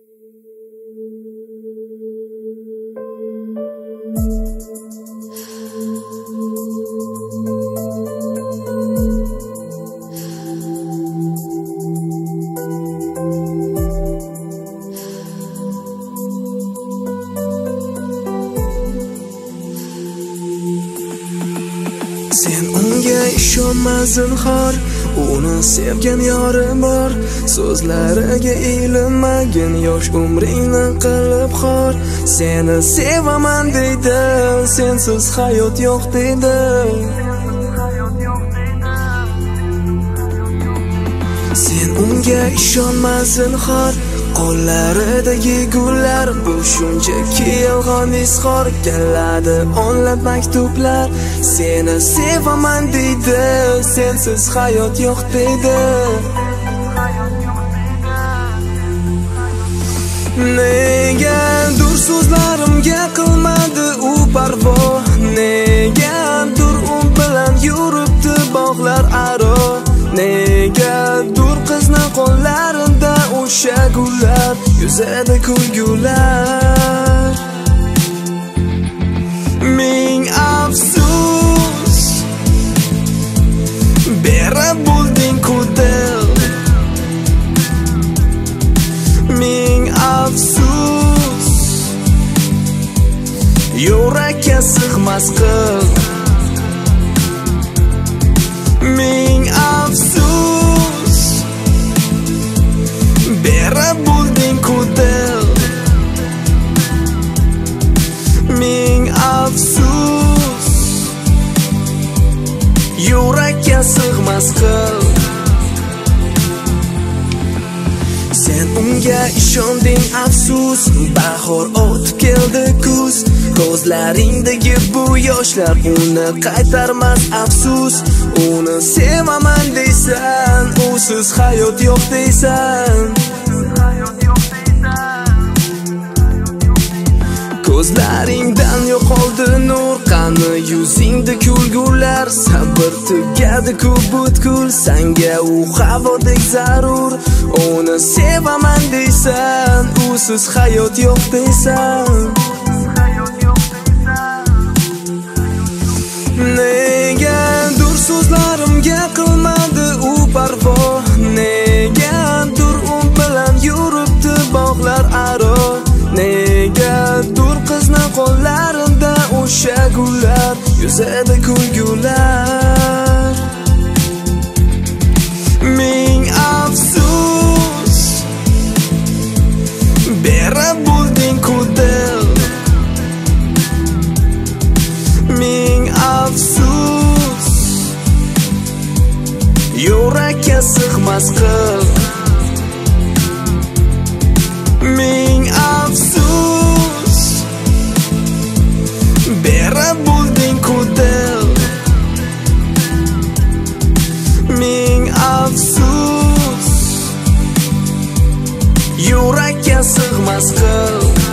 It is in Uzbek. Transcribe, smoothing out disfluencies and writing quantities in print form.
Sen unga ishonma zinhor, uni sevgan yorim bor. So'zlariga ilinmagin, yosh umringni qilib xor. Seni sevaman deydi, sensiz hayot yo'q deydi. Sen unga ishonma zinhor, qo'llaridagi gullar bu shunchaki yolg'on izhor. Keladi o'nlab maktublar, seni sevaman deydi, sensiz hayot yo'q deydi. Negadir so'zlarimga qilmadi u parvo, negadir u bilan yuribdi bog'lar aro. Negadir qizni qo'llarida o'sha gullar, yuzida kulgular. Ming afsus, berib bo'lding-ku dil. Ming afsus, yurakka sig'mas qil. Ming afsus, berib bo'lding-ku dil. Ming afsus, yurakka sig'mas qil. Sen unga ishonding afsus, bahor o'tib keldi kuz. Ko'zlaringdagi bu yoshlar uni qaytarmas afsus. Uni sevaman deysan, usiz hayot yo'q deysan. Ko'zlaringdan yo'qoldi nur, qani yuzingda kulgular. Sabr tugadi-ku butkul, senga u havodek zarur. Uni sevaman deysan, usiz hayot yo'q deysan. Negadir so'zlarimga qilmadi u parvo, negadir u bilan yuribdi bog'lar aro. Negadir qizni qo'llarida o'sha gullar, yuzida kulgular. Ming afsus, berib bo'lding-ku dil. Ming afsus, yurakka sig'mas qil. Ming afsus, berib bo'lding-ku dil. Ming afsus, yurakka sig'mas qil.